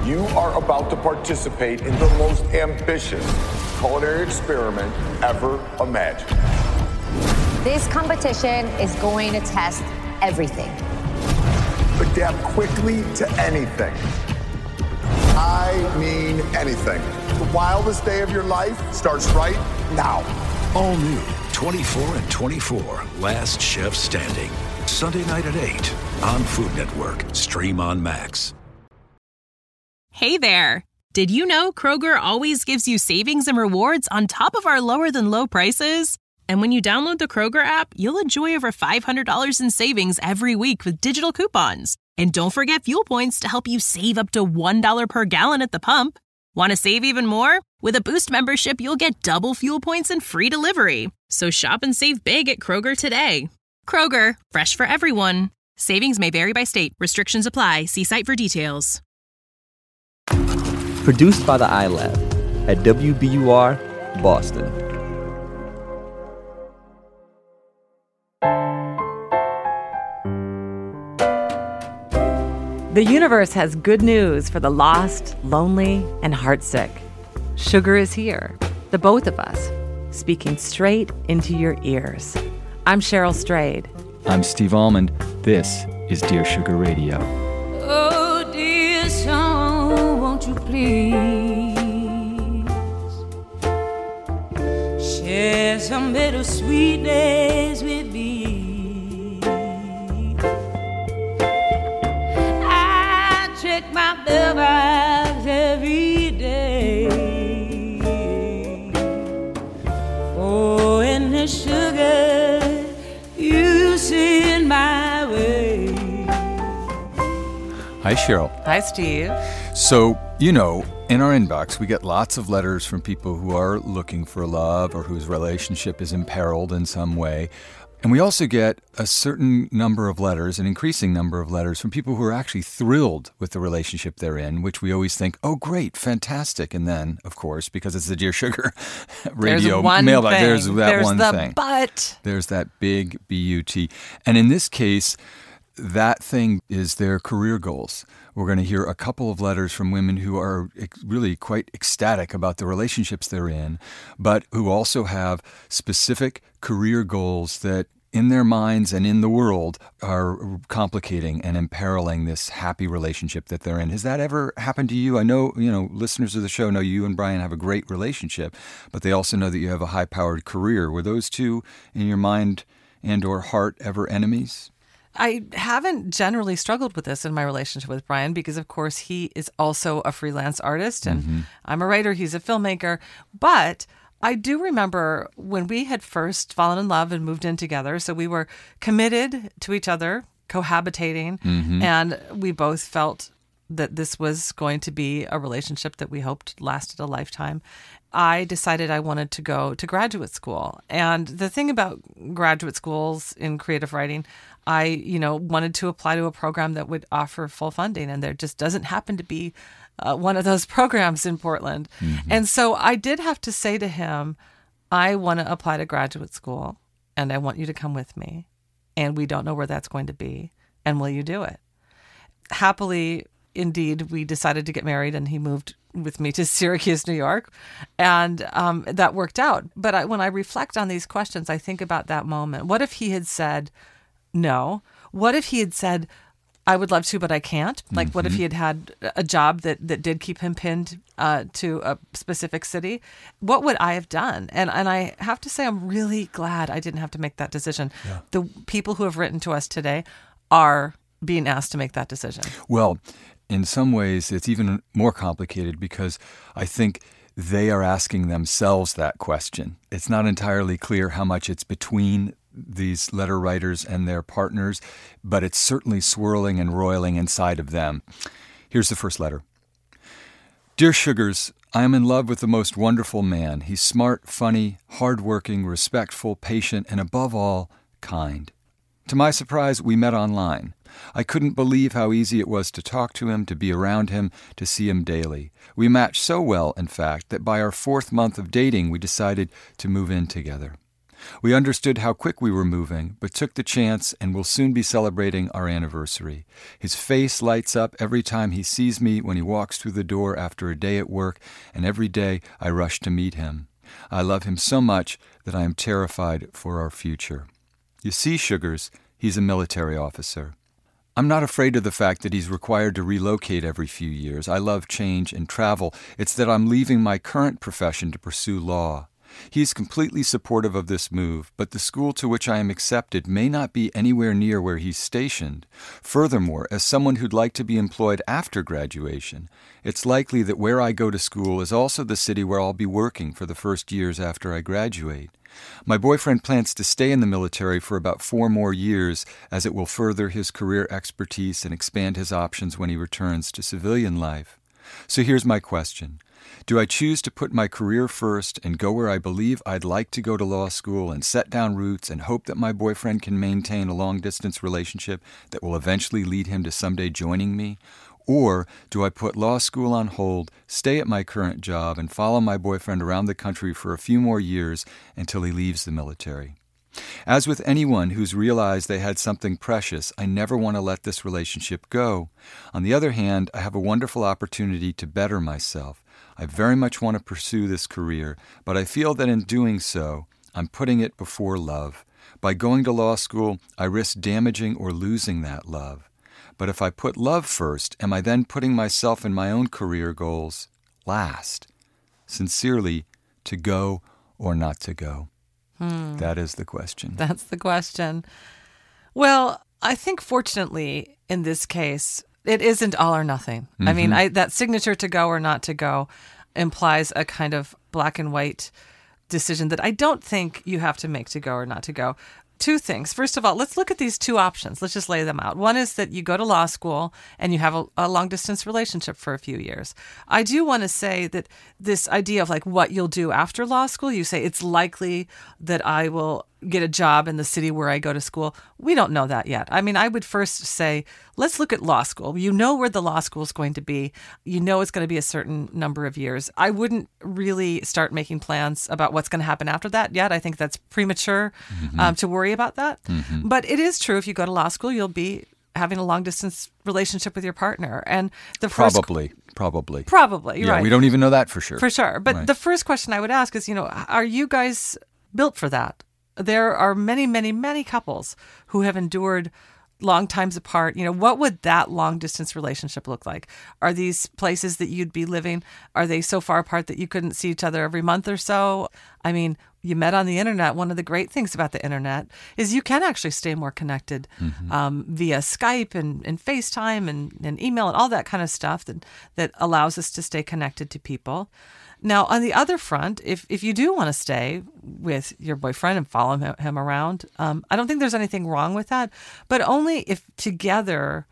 You are about to participate in the most ambitious culinary experiment ever imagined. This competition is going to test everything. Adapt quickly to anything. I mean anything. The wildest day of your life starts right now. All new 24 and 24, Last Chef Standing. Sunday night at 8 on Food Network. Stream on Max. Hey there. Did you know Kroger always gives you savings and rewards on top of our lower than low prices? And when you download the Kroger app, you'll enjoy over $500 in savings every week with digital coupons. And don't forget fuel points to help you save up to $1 per gallon at the pump. Want to save even more? With a Boost membership, you'll get double fuel points and free delivery. So shop and save big at Kroger today. Kroger, fresh for everyone. Savings may vary by state. Restrictions apply. See site for details. Produced by the iLab at WBUR, Boston. The universe has good news for the lost, lonely, and heartsick. Sugar is here, the both of us, speaking straight into your ears. I'm Cheryl Strayed. I'm Steve Almond. This is Dear Sugar Radio. Oh, dear song, won't you please share some bittersweet days with me? Check my mailbox every day. Oh, and the sugar you send my way. Hi, Cheryl. Hi, Steve. So, in our inbox, we get lots of letters from people who are looking for love or whose relationship is imperiled in some way. And we also get a certain number of letters, an increasing number of letters from people who are actually thrilled with the relationship they're in, which we always think, oh, great, fantastic. And then, of course, because it's the Dear Sugar radio mailbox, there's that one thing. But. There's that big B-U-T. And in this case, that thing is their career goals. We're going to hear a couple of letters from women who are really quite ecstatic about the relationships they're in, but who also have specific career goals that in their minds and in the world are complicating and imperiling this happy relationship that they're in. Has that ever happened to you? I know, listeners of the show know you and Brian have a great relationship, but they also know that you have a high-powered career. Were those two in your mind and or heart ever enemies? I haven't generally struggled with this in my relationship with Brian because, of course, he is also a freelance artist and I'm a writer. He's a filmmaker. But I do remember when we had first fallen in love and moved in together. So we were committed to each other, cohabitating, and we both felt that this was going to be a relationship that we hoped lasted a lifetime. I decided I wanted to go to graduate school. And the thing about graduate schools in creative writing, I, wanted to apply to a program that would offer full funding. And there just doesn't happen to be one of those programs in Portland. And so I did have to say to him, I want to apply to graduate school and I want you to come with me. And we don't know where that's going to be. And will you do it? Happily, indeed, we decided to get married and he moved with me to Syracuse, New York. And that worked out. But when I reflect on these questions, I think about that moment. What if he had said no? What if he had said, I would love to, but I can't? Like, what if he had a job that did keep him pinned to a specific city? What would I have done? And I have to say, I'm really glad I didn't have to make that decision. Yeah. The people who have written to us today are being asked to make that decision. Well, in some ways, it's even more complicated because I think they are asking themselves that question. It's not entirely clear how much it's between these letter writers and their partners, but it's certainly swirling and roiling inside of them. Here's the first letter. Dear Sugars, I am in love with the most wonderful man. He's smart, funny, hardworking, respectful, patient, and above all, kind. To my surprise, we met online. I couldn't believe how easy it was to talk to him, to be around him, to see him daily. We matched so well, in fact, that by our 4th month of dating, we decided to move in together. We understood how quick we were moving, but took the chance and will soon be celebrating our anniversary. His face lights up every time he sees me when he walks through the door after a day at work, and every day I rush to meet him. I love him so much that I am terrified for our future. You see, Sugars, he's a military officer. I'm not afraid of the fact that he's required to relocate every few years. I love change and travel. It's that I'm leaving my current profession to pursue law. He's completely supportive of this move, but the school to which I am accepted may not be anywhere near where he's stationed. Furthermore, as someone who'd like to be employed after graduation, it's likely that where I go to school is also the city where I'll be working for the first years after I graduate. My boyfriend plans to stay in the military for about 4 more years, as it will further his career expertise and expand his options when he returns to civilian life. So here's my question. Do I choose to put my career first and go where I believe I'd like to go to law school and set down roots and hope that my boyfriend can maintain a long-distance relationship that will eventually lead him to someday joining me? Or do I put law school on hold, stay at my current job, and follow my boyfriend around the country for a few more years until he leaves the military? As with anyone who's realized they had something precious, I never want to let this relationship go. On the other hand, I have a wonderful opportunity to better myself. I very much want to pursue this career, but I feel that in doing so, I'm putting it before love. By going to law school, I risk damaging or losing that love. But if I put love first, am I then putting myself and my own career goals last? Sincerely, to go or not to go? That is the question. That's the question. Well, I think fortunately in this case, it isn't all or nothing. I mean, that signature to go or not to go implies a kind of black and white decision that I don't think you have to make to go or not to go. 2 things. First of all, let's look at these 2 options. Let's just lay them out. One is that you go to law school and you have a long-distance relationship for a few years. I do want to say that this idea of like what you'll do after law school, you say it's likely that I will get a job in the city where I go to school. We don't know that yet. I mean, I would first say, let's look at law school. You know where the law school is going to be. You know it's going to be a certain number of years. I wouldn't really start making plans about what's going to happen after that yet. I think that's premature to worry about that. But it is true, if you go to law school, you'll be having a long-distance relationship with your partner. And the first... Probably. You're right. We don't even know that for sure. For sure. But the first question I would ask is, are you guys built for that? There are many, many, many couples who have endured long times apart. What would that long distance relationship look like? Are these places that you'd be living, are they so far apart that you couldn't see each other every month or so? I mean, you met on the internet. One of the great things about the internet is you can actually stay more connected via Skype and FaceTime and email and all that kind of stuff that allows us to stay connected to people. Now, on the other front, if you do want to stay with your boyfriend and follow him around, I don't think there's anything wrong with that, but only if together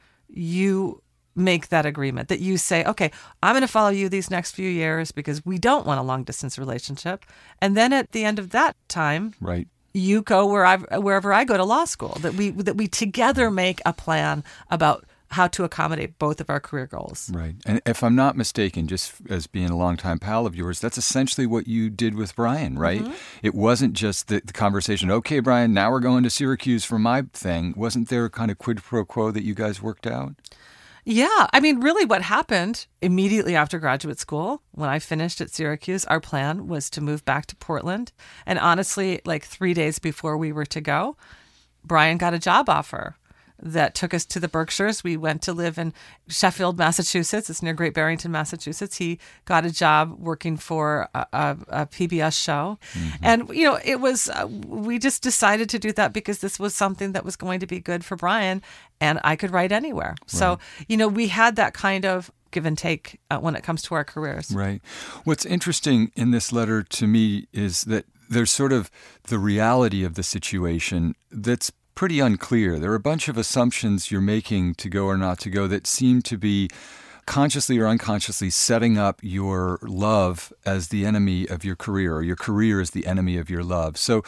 you make that agreement, that you say, okay, I'm going to follow you these next few years because we don't want a long-distance relationship. And then at the end of that time, you go wherever I go to law school, that we together make a plan about how to accommodate both of our career goals. Right. And if I'm not mistaken, just as being a longtime pal of yours, that's essentially what you did with Brian, right? It wasn't just the conversation, okay, Brian, now we're going to Syracuse for my thing. Wasn't there a kind of quid pro quo that you guys worked out? Yeah. I mean, really what happened immediately after graduate school, when I finished at Syracuse, our plan was to move back to Portland. And honestly, like 3 days before we were to go, Brian got a job offer that took us to the Berkshires. We went to live in Sheffield, Massachusetts. It's near Great Barrington, Massachusetts. He got a job working for a PBS show. And, it was, we just decided to do that because this was something that was going to be good for Brian, and I could write anywhere. So, we had that kind of give and take when it comes to our careers. Right. What's interesting in this letter to me is that there's sort of the reality of the situation that's pretty unclear. There are a bunch of assumptions you're making to go or not to go that seem to be consciously or unconsciously setting up your love as the enemy of your career, or your career as the enemy of your love. So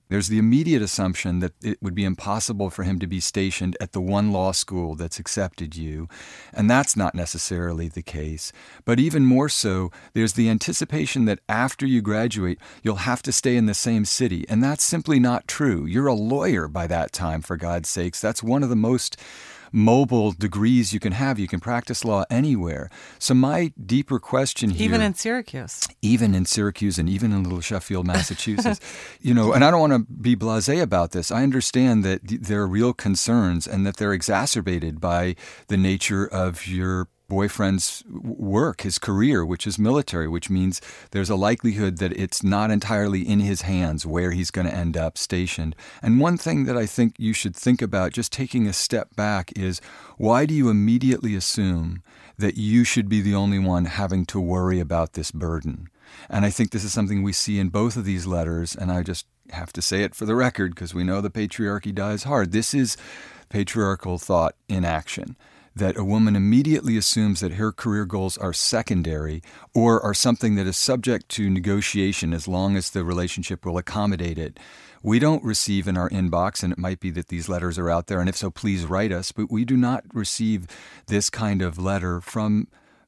There's the immediate assumption that it would be impossible for him to be stationed at the one law school that's accepted you, and that's not necessarily the case. But even more so, there's the anticipation that after you graduate, you'll have to stay in the same city, and that's simply not true. You're a lawyer by that time, for God's sakes. That's one of the most mobile degrees you can have. You can practice law anywhere. So my deeper question here... Even in Syracuse. Even in Syracuse and even in little Sheffield, Massachusetts. And I don't want to be blasé about this. I understand that there are real concerns and that they're exacerbated by the nature of your boyfriend's work, his career, which is military, which means there's a likelihood that it's not entirely in his hands where he's going to end up stationed. And one thing that I think you should think about, just taking a step back, is why do you immediately assume that you should be the only one having to worry about this burden? And I think this is something we see in both of these letters, and I just have to say it for the record because we know the patriarchy dies hard. This is patriarchal thought in action. That a woman immediately assumes that her career goals are secondary or are something that is subject to negotiation as long as the relationship will accommodate it. We don't receive in our inbox, and it might be that these letters are out there, and if so, please write us, but we do not receive this kind of letter from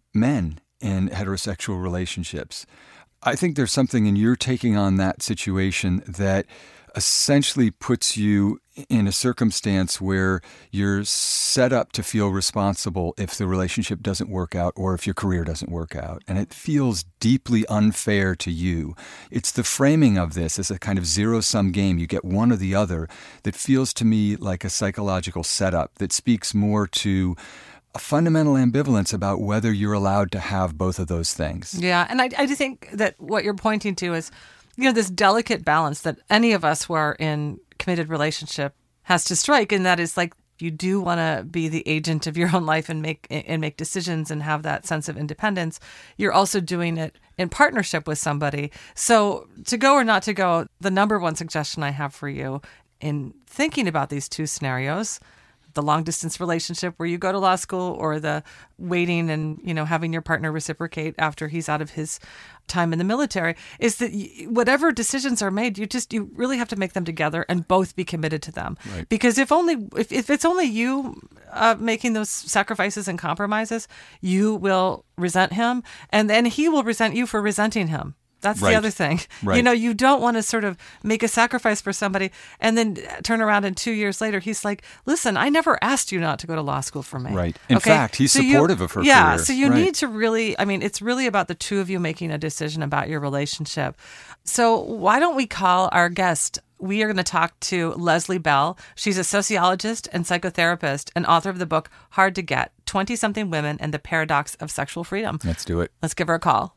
men in heterosexual relationships. I think there's something in your taking on that situation that essentially puts you in a circumstance where you're set up to feel responsible if the relationship doesn't work out or if your career doesn't work out. And it feels deeply unfair to you. It's the framing of this as a kind of zero-sum game. You get one or the other that feels to me like a psychological setup that speaks more to a fundamental ambivalence about whether you're allowed to have both of those things. Yeah, and I do think that what you're pointing to is this delicate balance that any of us who are in committed relationship has to strike, and that is like you do want to be the agent of your own life and make decisions and have that sense of independence. You're also doing it in partnership with somebody. So to go or not to go, the number one suggestion I have for you in thinking about these two scenarios, the long distance relationship where you go to law school or the waiting and, having your partner reciprocate after he's out of his time in the military, is that whatever decisions are made, you really have to make them together and both be committed to them. Right. Because if it's only you making those sacrifices and compromises, you will resent him, and then he will resent you for resenting him. That's right. The other thing. Right. You don't want to sort of make a sacrifice for somebody and then turn around and 2 years later, he's like, listen, I never asked you not to go to law school for me. Right. In fact, he's supportive of her career. Yeah, so you right. need to really, it's really about the two of you making a decision about your relationship. So why don't we call our guest? We are going to talk to Leslie Bell. She's a sociologist and psychotherapist and author of the book Hard to Get, 20-something Women and the Paradox of Sexual Freedom. Let's do it. Let's give her a call.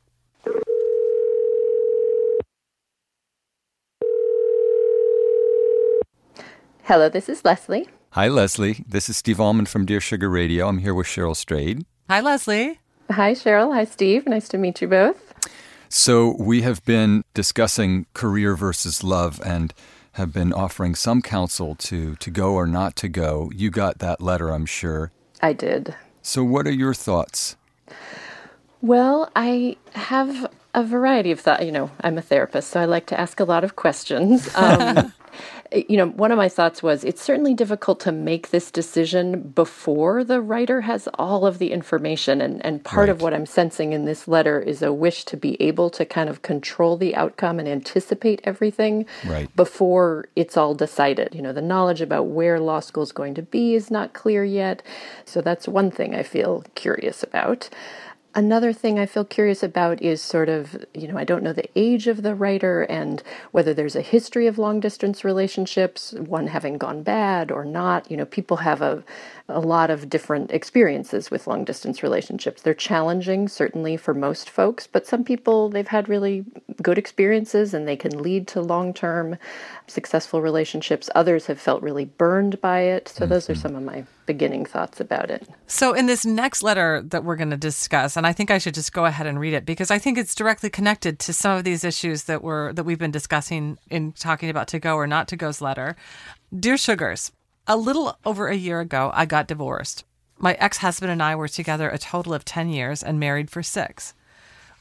Hello, this is Leslie. Hi, Leslie. This is Steve Allman from Dear Sugar Radio. I'm here with Cheryl Strayed. Hi, Leslie. Hi, Cheryl. Hi, Steve. Nice to meet you both. So we have been discussing career versus love and have been offering some counsel to go or not to go. You got that letter, I'm sure. I did. So what are your thoughts? Well, I have a variety of thoughts. I'm a therapist, so I like to ask a lot of questions. One of my thoughts was it's certainly difficult to make this decision before the writer has all of the information. And part of what I'm sensing in this letter is a wish to be able to kind of control the outcome and anticipate everything before it's all decided. The knowledge about where law school is going to be is not clear yet. So that's one thing I feel curious about. Another thing I feel curious about is sort of, I don't know the age of the writer and whether there's a history of long-distance relationships, one having gone bad or not. People have a lot of different experiences with long-distance relationships. They're challenging, certainly for most folks, but some people, they've had really good experiences and they can lead to long-term successful relationships. Others have felt really burned by it. So those are some of my beginning thoughts about it. So in this next letter that we're going to discuss, and I think I should just go ahead and read it because I think it's directly connected to some of these issues that we've been discussing in talking about To Go or Not To Go's letter. Dear Sugars, a little over a year ago, I got divorced. My ex-husband and I were together a total of 10 years and married for 6.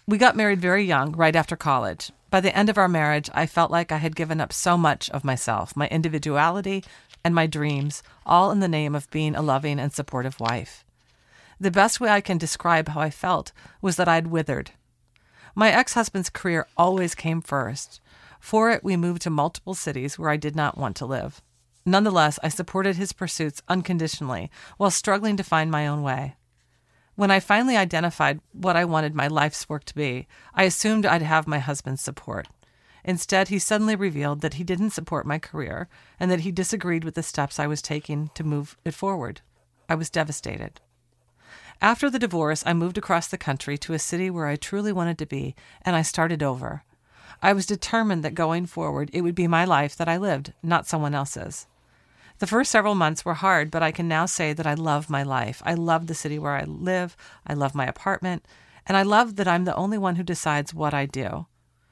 We got married very young, right after college. By the end of our marriage, I felt like I had given up so much of myself, my individuality and my dreams, all in the name of being a loving and supportive wife. The best way I can describe how I felt was that I'd withered. My ex-husband's career always came first. For it, we moved to multiple cities where I did not want to live. Nonetheless, I supported his pursuits unconditionally while struggling to find my own way. When I finally identified what I wanted my life's work to be, I assumed I'd have my husband's support. Instead, he suddenly revealed that he didn't support my career and that he disagreed with the steps I was taking to move it forward. I was devastated. After the divorce, I moved across the country to a city where I truly wanted to be, and I started over. I was determined that going forward, it would be my life that I lived, not someone else's. The first several months were hard, but I can now say that I love my life. I love the city where I live. I love my apartment. And I love that I'm the only one who decides what I do.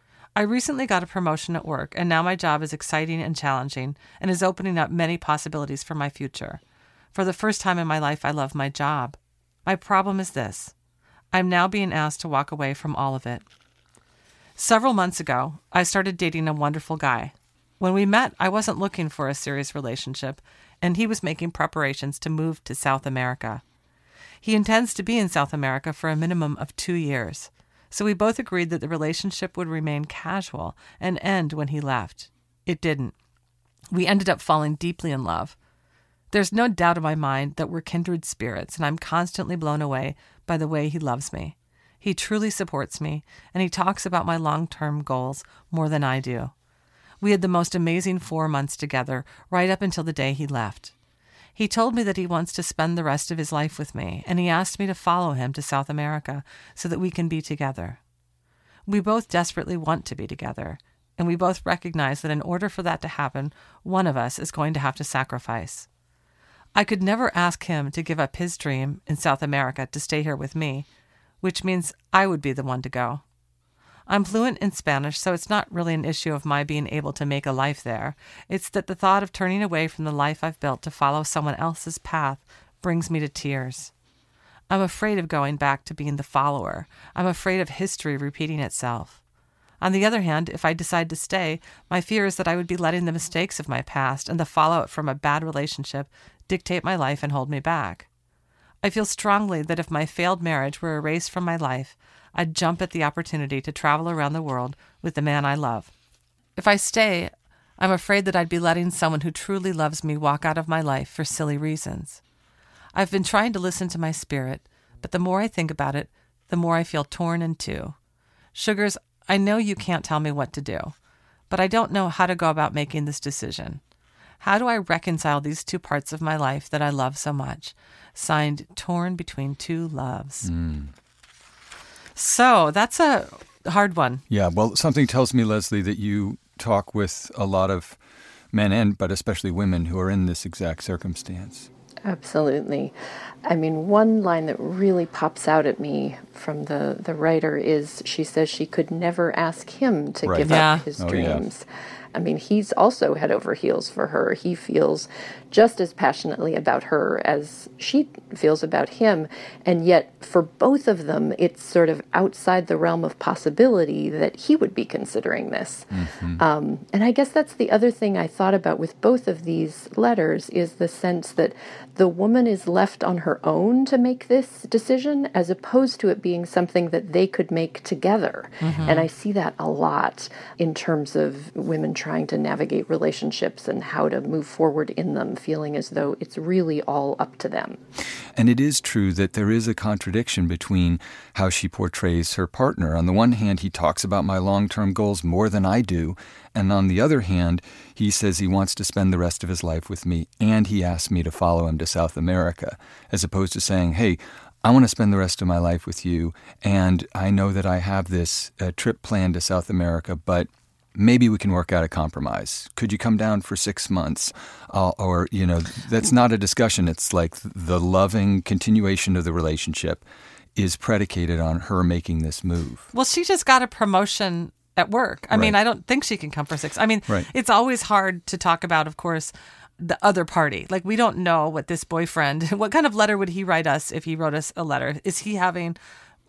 I recently got a promotion at work, and now my job is exciting and challenging and is opening up many possibilities for my future. For the first time in my life, I love my job. My problem is this. I'm now being asked to walk away from all of it. Several months ago, I started dating a wonderful guy. When we met, I wasn't looking for a serious relationship, and he was making preparations to move to South America. He intends to be in South America for a minimum of 2 years, so we both agreed that the relationship would remain casual and end when he left. It didn't. We ended up falling deeply in love. There's no doubt in my mind that we're kindred spirits, and I'm constantly blown away by the way he loves me. He truly supports me, and he talks about my long-term goals more than I do. We had the most amazing 4 months together, right up until the day he left. He told me that he wants to spend the rest of his life with me, and he asked me to follow him to South America so that we can be together. We both desperately want to be together, and we both recognize that in order for that to happen, one of us is going to have to sacrifice. I could never ask him to give up his dream in South America to stay here with me, which means I would be the one to go. I'm fluent in Spanish, so it's not really an issue of my being able to make a life there. It's that the thought of turning away from the life I've built to follow someone else's path brings me to tears. I'm afraid of going back to being the follower. I'm afraid of history repeating itself. On the other hand, if I decide to stay, my fear is that I would be letting the mistakes of my past and the fallout from a bad relationship dictate my life and hold me back. I feel strongly that if my failed marriage were erased from my life, I'd jump at the opportunity to travel around the world with the man I love. If I stay, I'm afraid that I'd be letting someone who truly loves me walk out of my life for silly reasons. I've been trying to listen to my spirit, but the more I think about it, the more I feel torn in two. Sugars, I know you can't tell me what to do, but I don't know how to go about making this decision. How do I reconcile these two parts of my life that I love so much? Signed, Torn Between Two Loves. So that's a hard one. Yeah, well, something tells me, Leslie, that you talk with a lot of men but especially women who are in this exact circumstance. Absolutely. I mean, one line that really pops out at me from the writer is she says she could never ask him to give up his dreams. Yeah. I mean, he's also head over heels for her. He feels just as passionately about her as she feels about him. And yet, for both of them, it's sort of outside the realm of possibility that he would be considering this. Mm-hmm. And I guess that's the other thing I thought about with both of these letters is the sense that the woman is left on her own to make this decision as opposed to it being something that they could make together. Mm-hmm. And I see that a lot in terms of women trying to navigate relationships and how to move forward in them, feeling as though it's really all up to them. And it is true that there is a contradiction between how she portrays her partner. On the one hand, he talks about my long-term goals more than I do. And on the other hand, he says he wants to spend the rest of his life with me, and he asked me to follow him to South America, as opposed to saying, hey, I want to spend the rest of my life with you, and I know that I have this trip planned to South America, but maybe we can work out a compromise. Could you come down for 6 months? Or, that's not a discussion. It's like the loving continuation of the relationship is predicated on her making this move. Well, she just got a promotion at work. I mean, I don't think she can come for 6. I mean, It's always hard to talk about, of course, the other party. Like, we don't know what this boyfriend, what kind of letter would he write us if he wrote us a letter? Is he having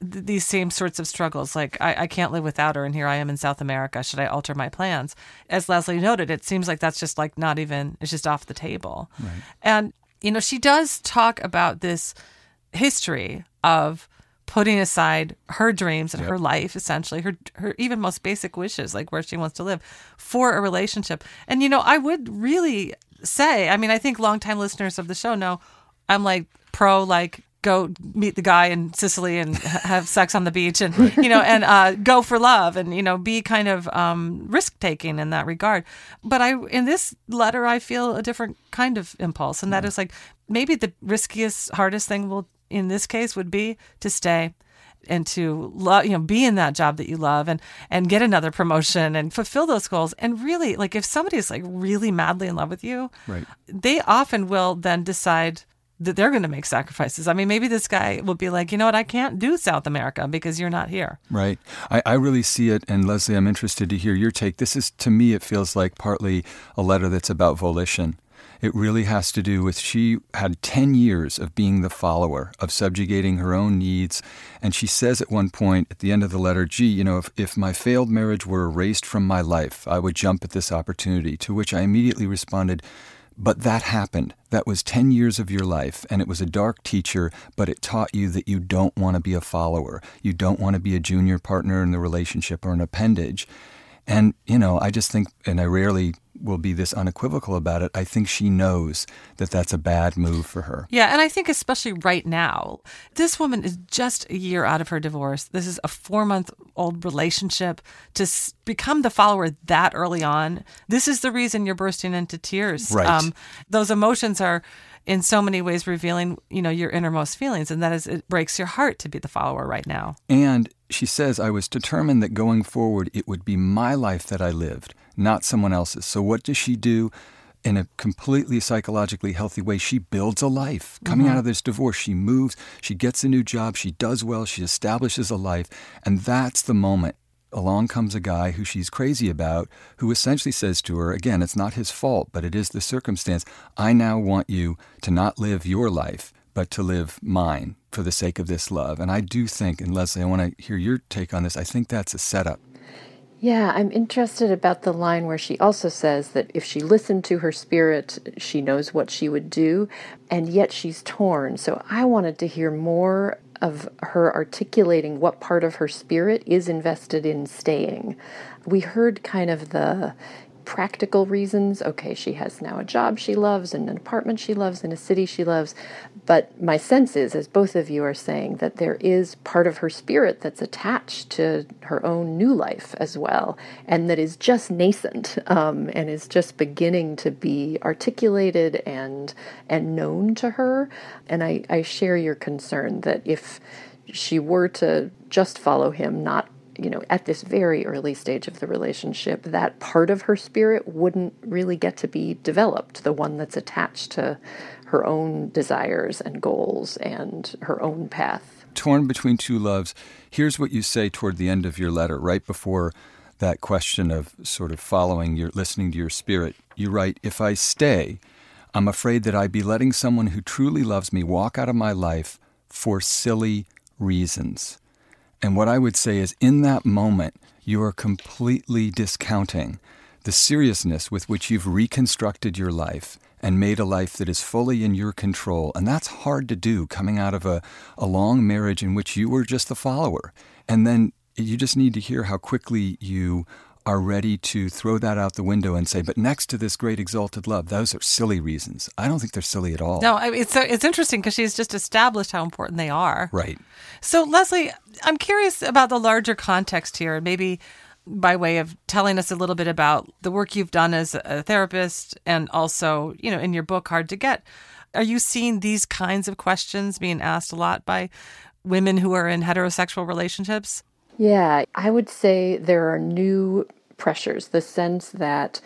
these same sorts of struggles. Like, I can't live without her, and here I am in South America. Should I alter my plans? As Leslie noted, it seems like that's just like not even, it's just off the table. Right. And, she does talk about this history of putting aside her dreams and her life, essentially, her even most basic wishes, like where she wants to live, for a relationship. And, I would really say, I think longtime listeners of the show know I'm like pro, like, go meet the guy in Sicily and have sex on the beach and, and go for love and, be kind of risk-taking in that regard. But in this letter, I feel a different kind of impulse. And that is like, maybe the riskiest, hardest thing in this case would be to stay and to love, be in that job that you love and get another promotion and fulfill those goals. And really, like, if somebody is like really madly in love with you, right, they often will then decide that they're going to make sacrifices. Maybe this guy will be like, you know what, I can't do South America because you're not here. Right. I really see it. And Leslie, I'm interested to hear your take. This is, to me, it feels like partly a letter that's about volition. It really has to do with, she had 10 years of being the follower, of subjugating her own needs. And she says at one point at the end of the letter, if my failed marriage were erased from my life, I would jump at this opportunity. To which I immediately responded, but that happened. That was 10 years of your life, and it was a dark teacher, but it taught you that you don't want to be a follower. You don't want to be a junior partner in the relationship or an appendage. And, I just think, and I rarely will be this unequivocal about it, I think she knows that that's a bad move for her. Yeah, and I think especially right now, this woman is just a year out of her divorce. This is a 4-month-old relationship. To become the follower that early on, this is the reason you're bursting into tears. Right. Those emotions are in so many ways revealing, your innermost feelings, and that is, it breaks your heart to be the follower right now. And she says, I was determined that going forward, it would be my life that I lived, not someone else's. So what does she do? In a completely psychologically healthy way, she builds a life. Coming out of this divorce, she moves, she gets a new job, she does well, she establishes a life, and that's the moment. Along comes a guy who she's crazy about, who essentially says to her, again, it's not his fault, but it is the circumstance, I now want you to not live your life, but to live mine for the sake of this love. And I do think, and Leslie, I want to hear your take on this, I think that's a setup. Yeah, I'm interested about the line where she also says that if she listened to her spirit, she knows what she would do, and yet she's torn. So I wanted to hear more of her articulating what part of her spirit is invested in staying. We heard kind of the practical reasons. Okay, she has now a job she loves and an apartment she loves in a city she loves. But my sense is, as both of you are saying, that there is part of her spirit that's attached to her own new life as well, and that is just nascent and is just beginning to be articulated and known to her. And I share your concern that if she were to just follow him, not at this very early stage of the relationship, that part of her spirit wouldn't really get to be developed, the one that's attached to her own desires and goals and her own path. Torn between two loves. Here's what you say toward the end of your letter, right before that question of sort of listening to your spirit. You write, if I stay, I'm afraid that I'd be letting someone who truly loves me walk out of my life for silly reasons. And what I would say is, in that moment, you are completely discounting the seriousness with which you've reconstructed your life and made a life that is fully in your control. And that's hard to do, coming out of a long marriage in which you were just the follower. And then you just need to hear how quickly you are ready to throw that out the window and say, but next to this great exalted love, those are silly reasons. I don't think they're silly at all. No, it's interesting because she's just established how important they are. Right. So, Leslie, I'm curious about the larger context here, maybe by way of telling us a little bit about the work you've done as a therapist and also, in your book, Hard to Get. Are you seeing these kinds of questions being asked a lot by women who are in heterosexual relationships? Yeah, I would say there are new pressures, the sense that,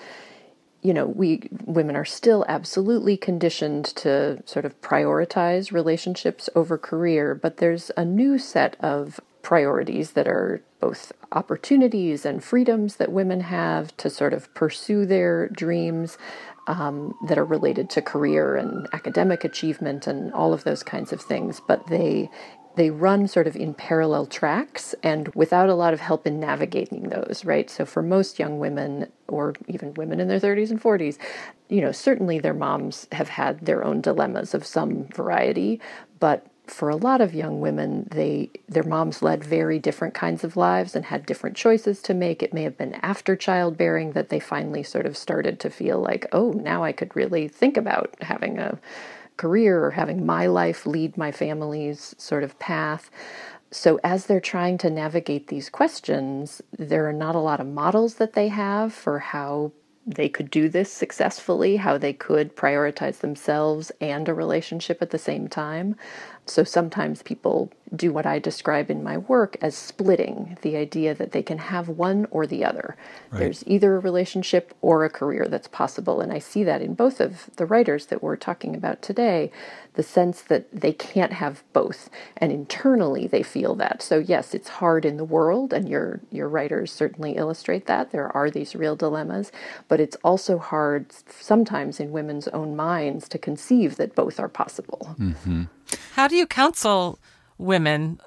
we women are still absolutely conditioned to sort of prioritize relationships over career, but there's a new set of priorities that are both opportunities and freedoms that women have to sort of pursue their dreams that are related to career and academic achievement and all of those kinds of things, but they they run sort of in parallel tracks and without a lot of help in navigating those, right? So for most young women, or even women in their 30s and 40s, certainly their moms have had their own dilemmas of some variety, but for a lot of young women, their moms led very different kinds of lives and had different choices to make. It may have been after childbearing that they finally sort of started to feel like, oh, now I could really think about having a career or having my life lead my family's sort of path. So as they're trying to navigate these questions, there are not a lot of models that they have for how they could do this successfully, how they could prioritize themselves and a relationship at the same time. So sometimes people do what I describe in my work as splitting, the idea that they can have one or the other. Right. There's either a relationship or a career that's possible. And I see that in both of the writers that we're talking about today, the sense that they can't have both. And internally they feel that. So yes, it's hard in the world, and your writers certainly illustrate that. There are these real dilemmas, but it's also hard sometimes in women's own minds to conceive that both are possible. Mm-hmm. How do you counsel women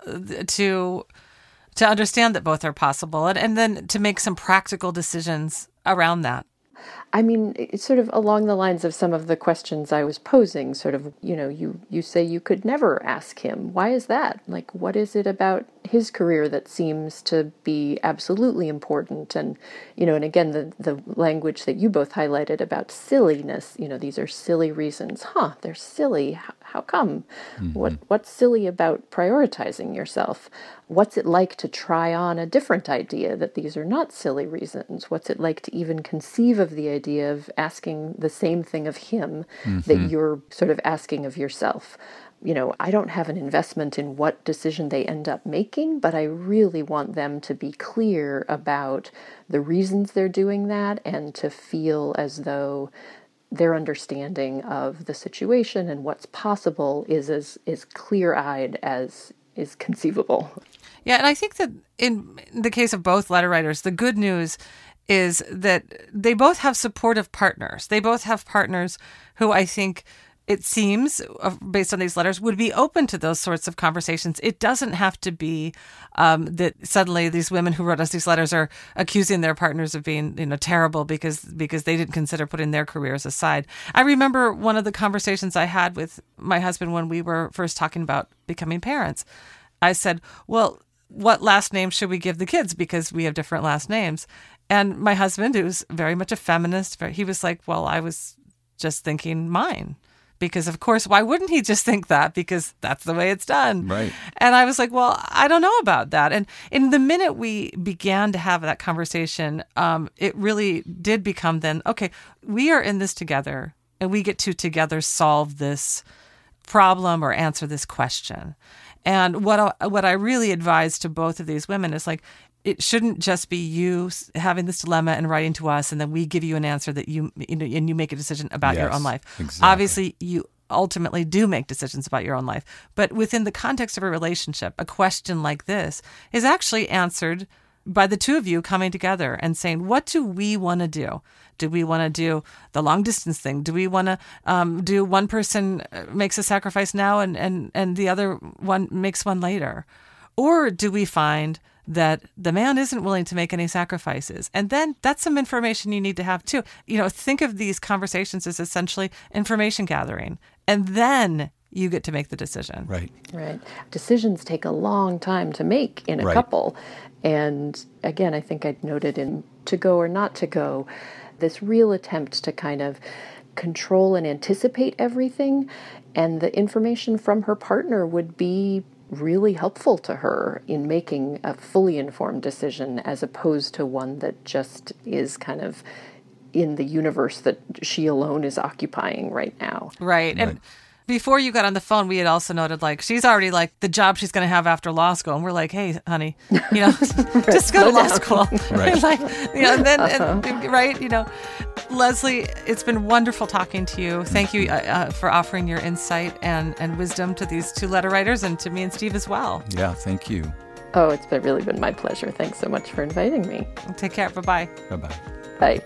to understand that both are possible and then to make some practical decisions around that? I mean, it's sort of along the lines of some of the questions I was posing, sort of, you say you could never ask him. Why is that? Like, what is it about his career that seems to be absolutely important? And, and again, the language that you both highlighted about silliness, these are silly reasons. They're silly. How come? Mm-hmm. What's silly about prioritizing yourself? What's it like to try on a different idea that these are not silly reasons? What's it like to even conceive of the idea of asking the same thing of him that you're sort of asking of yourself? I don't have an investment in what decision they end up making, but I really want them to be clear about the reasons they're doing that and to feel as though their understanding of the situation and what's possible is as clear-eyed as is conceivable. Yeah, and I think that in the case of both letter writers, the good news is that they both have supportive partners. They both have partners who I think, it seems, based on these letters, would be open to those sorts of conversations. It doesn't have to be that suddenly these women who wrote us these letters are accusing their partners of being, terrible because they didn't consider putting their careers aside. I remember one of the conversations I had with my husband when we were first talking about becoming parents. I said, well, what last name should we give the kids? Because we have different last names. And my husband, who's very much a feminist, he was like, well, I was just thinking mine. Because, of course, why wouldn't he just think that? Because that's the way it's done. Right. And I was like, well, I don't know about that. And in the minute we began to have that conversation, it really did become then, okay, we are in this together, and we get to together solve this problem or answer this question. And what I really advise to both of these women is like, it shouldn't just be you having this dilemma and writing to us, and then we give you an answer that and you make a decision about your own life. Exactly. Obviously, you ultimately do make decisions about your own life. But within the context of a relationship, a question like this is actually answered by the two of you coming together and saying, what do we want to do? Do we want to do the long distance thing? Do we want to do one person makes a sacrifice now and the other one makes one later? Or do we find that the man isn't willing to make any sacrifices? And then that's some information you need to have too. Think of these conversations as essentially information gathering. And then you get to make the decision. Right. Right. Decisions take a long time to make in a couple. And again, I think I'd noted in To Go or Not to Go, this real attempt to kind of control and anticipate everything. And the information from her partner would be really helpful to her in making a fully informed decision, as opposed to one that just is kind of in the universe that she alone is occupying right now. Right. And before you got on the phone, we had also noted, like, she's already like the job she's going to have after law school. And we're like, hey, honey, just go to law school. Right. Leslie, it's been wonderful talking to you. Thank you for offering your insight and wisdom to these two letter writers and to me and Steve as well. Yeah, thank you. Oh, it's really been my pleasure. Thanks so much for inviting me. Take care. Bye-bye. Bye-bye. Bye.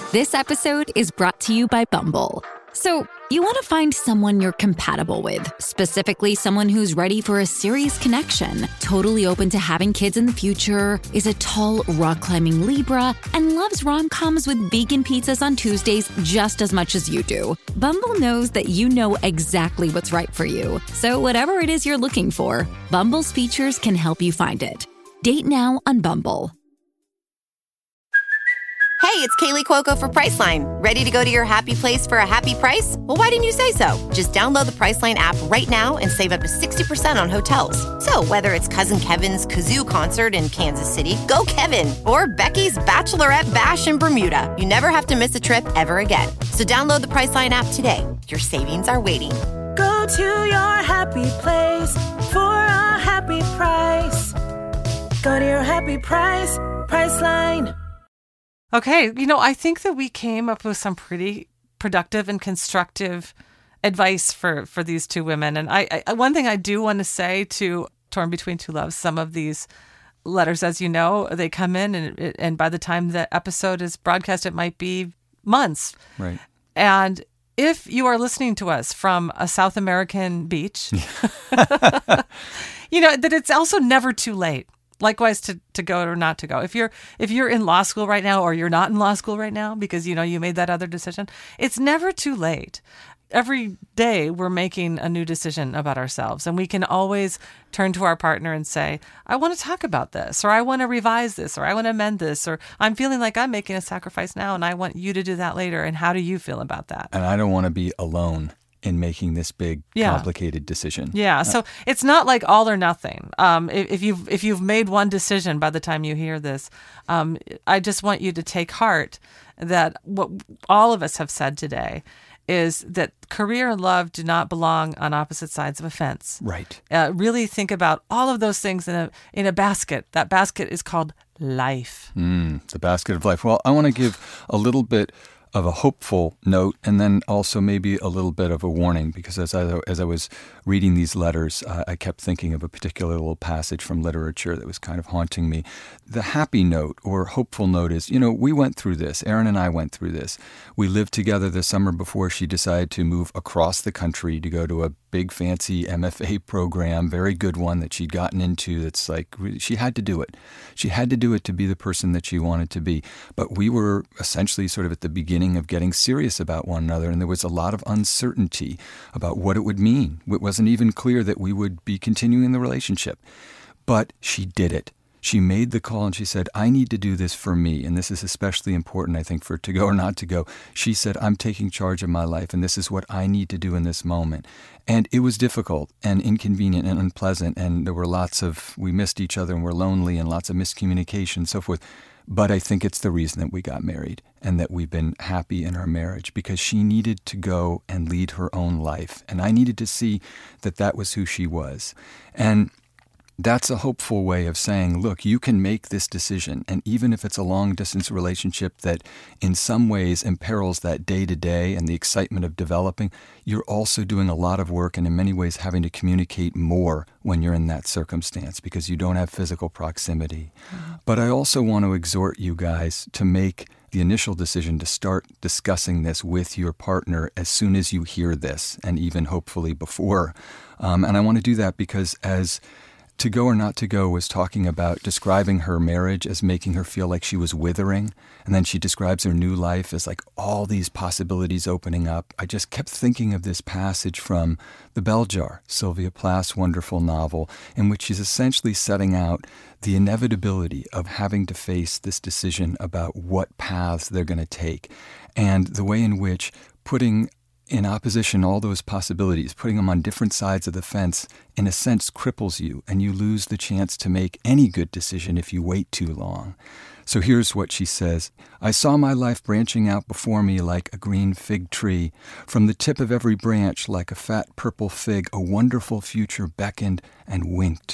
This episode is brought to you by Bumble. So, you want to find someone you're compatible with, specifically someone who's ready for a serious connection, totally open to having kids in the future, is a tall, rock-climbing Libra, and loves rom-coms with vegan pizzas on Tuesdays just as much as you do. Bumble knows that you know exactly what's right for you. So whatever it is you're looking for, Bumble's features can help you find it. Date now on Bumble. Hey, it's Kaylee Cuoco for Priceline. Ready to go to your happy place for a happy price? Well, why didn't you say so? Just download the Priceline app right now and save up to 60% on hotels. So whether it's Cousin Kevin's Kazoo Concert in Kansas City, go Kevin, or Becky's Bachelorette Bash in Bermuda, you never have to miss a trip ever again. So download the Priceline app today. Your savings are waiting. Go to your happy place for a happy price. Go to your happy price, Priceline. Okay, I think that we came up with some pretty productive and constructive advice for these two women. And I one thing I do want to say to Torn Between Two Loves, some of these letters, as you know, they come in and by the time the episode is broadcast, it might be months. Right. And if you are listening to us from a South American beach, that it's also never too late. Likewise, to go or not to go. If you're in law school right now, or you're not in law school right now because you made that other decision, it's never too late. Every day we're making a new decision about ourselves, and we can always turn to our partner and say, I want to talk about this, or I want to revise this, or I want to amend this, or I'm feeling like I'm making a sacrifice now and I want you to do that later. And how do you feel about that? And I don't want to be alone in making this big, complicated decision. Yeah, so it's not like all or nothing. If you've made one decision by the time you hear this, I just want you to take heart that what all of us have said today is that career and love do not belong on opposite sides of a fence. Right. Really think about all of those things in a basket. That basket is called life. The basket of life. Well, I want to give a little bit of a hopeful note, and then also maybe a little bit of a warning, because as I was reading these letters, I kept thinking of a particular little passage from literature that was kind of haunting me. The happy note or hopeful note is, we went through this. Erin and I went through this. We lived together the summer before she decided to move across the country to go to a big fancy MFA program, very good one that she'd gotten into. That's like, she had to do it. She had to do it to be the person that she wanted to be. But we were essentially sort of at the beginning of getting serious about one another, and there was a lot of uncertainty about what it would mean. It wasn't even clear that we would be continuing the relationship. But she did it. She made the call and she said, I need to do this for me. And this is especially important, I think, for to go or not to go. She said, I'm taking charge of my life, and this is what I need to do in this moment. And it was difficult and inconvenient and unpleasant. And there were we missed each other and were lonely and lots of miscommunication and so forth. But I think it's the reason that we got married and that we've been happy in our marriage, because she needed to go and lead her own life. And I needed to see that that was who she was. And that's a hopeful way of saying, look, you can make this decision. And even if it's a long-distance relationship that in some ways imperils that day-to-day and the excitement of developing, you're also doing a lot of work and in many ways having to communicate more when you're in that circumstance because you don't have physical proximity. Mm-hmm. But I also want to exhort you guys to make the initial decision to start discussing this with your partner as soon as you hear this, and even hopefully before. And I want to do that because as To Go or Not to Go was talking about describing her marriage as making her feel like she was withering. And then she describes her new life as like all these possibilities opening up. I just kept thinking of this passage from The Bell Jar, Sylvia Plath's wonderful novel, in which she's essentially setting out the inevitability of having to face this decision about what paths they're going to take, and the way in which putting in opposition all those possibilities, putting them on different sides of the fence, in a sense cripples you, and you lose the chance to make any good decision if you wait too long. So here's what she says. I saw my life branching out before me like a green fig tree. From the tip of every branch, like a fat purple fig, a wonderful future beckoned and winked.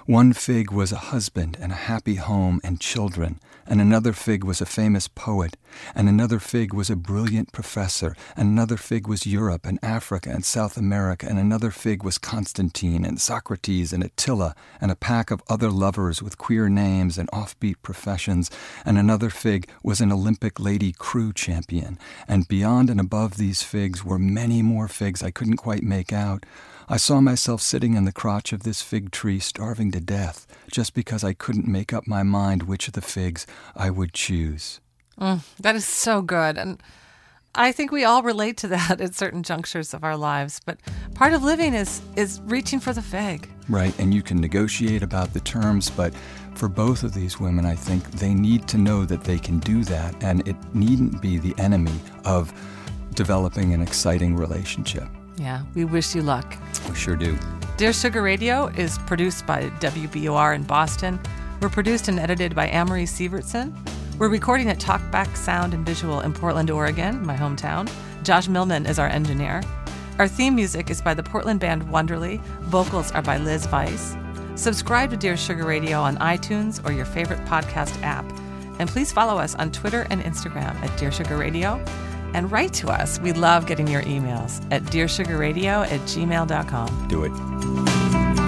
One fig was a husband and a happy home and children, and another fig was a famous poet, and another fig was a brilliant professor, and another fig was Europe and Africa and South America, and another fig was Constantine and Socrates and Attila, and a pack of other lovers with queer names and offbeat professions, and another fig was an Olympic lady crew champion, and beyond and above these figs were many more figs I couldn't quite make out. I saw myself sitting in the crotch of this fig tree starving to death just because I couldn't make up my mind which of the figs I would choose. That is so good. And I think we all relate to that at certain junctures of our lives. But part of living is reaching for the fig. Right, and you can negotiate about the terms, but for both of these women, I think they need to know that they can do that, and it needn't be the enemy of developing an exciting relationship. Yeah, we wish you luck. We sure do. Dear Sugar Radio is produced by WBUR in Boston. We're produced and edited by Amory Sievertson. We're recording at Talkback Sound and Visual in Portland, Oregon, my hometown. Josh Millman is our engineer. Our theme music is by the Portland band Wonderly. Vocals are by Liz Weiss. Subscribe to Dear Sugar Radio on iTunes or your favorite podcast app. And please follow us on Twitter and Instagram at Dear Sugar Radio. And write to us. We love getting your emails at dearsugarradio@gmail.com. Do it.